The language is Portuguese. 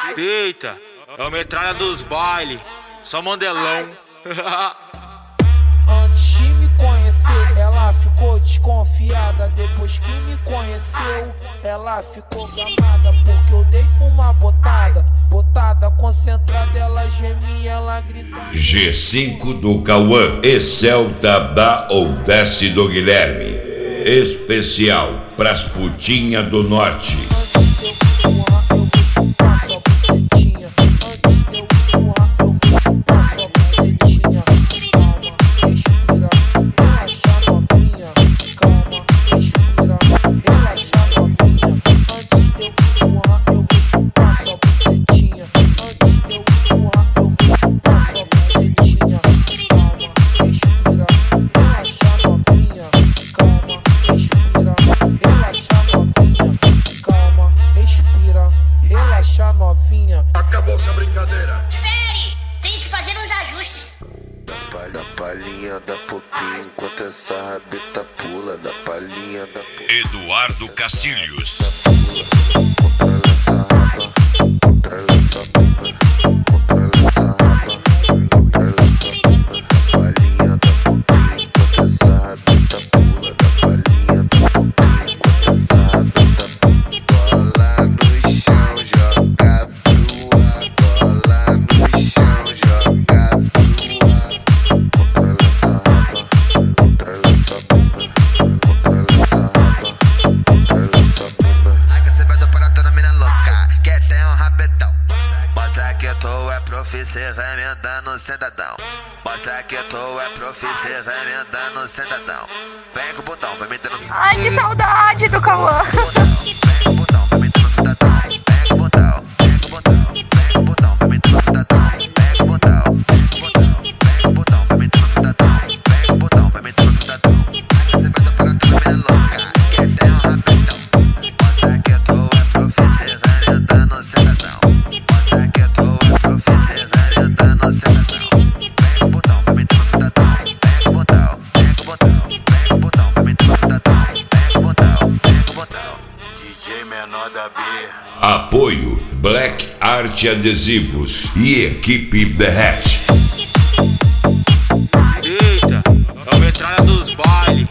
Eita, é o metralha dos baile, só mandelão. Antes de me conhecer, ela ficou desconfiada. Depois que me conheceu, ela ficou gamada. Porque eu dei uma botada concentrada, ela gemia, ela gritava. G5 do Cauã e Celta da ou desce do Guilherme. Especial pras putinha do norte. Novinha. Acabou essa brincadeira. Espere, tenho que fazer uns ajustes. Da palhinha da pouquinho enquanto essa rabeta pula. Da palhinha da pouquinho. Eduardo Castilhos. Controla essa raba, controla essa bunda, controla essa raba, controla essa bunda. Da palhinha da pouquinho enquanto essa rabeta pula. Da palhinha da pouquinho enquanto essa rabeta pula. Bola no chão, joga pro ar. Bola no chão, joga pro ar. Controla essa raba, controla essa bunda, controla essa raba, controla essa bunda. Ai que cê vai do para toda mina louca, que tem um rabetão. Mostra que tu é profi, cê vai me andando sentadão. Mostra que tu é profi, cê vai me andando sentadão. Vem com o botão, vai me dando. Ai, que saudade do Cauã. Vem com o botão, vai me dando sentadão. Vem com o botão, vem com o botão, vem com o botão, vai me dando sentadão. Vem com o botão, vem com o botão, vem com o botão, vai me dando sentadão. Vem com o botão, vai me dando sentadão. Ai que cê vai do para toda mina louca, que tem um rabetão. Mostra que tu é profi, cê vai me andando sentadão. Mostra que tu é profi, cê vai me andando sentadão. Vem com o botão, vai me dando sentadão. Vem com o botão, vem com o botão, vem com o botão, vai me dando sentadão. Vem com o botão, vem com o botão. DJ menor da B. Apoio Black Art Adesivos e equipe The Hatch. Eita, é o metralha dos baile,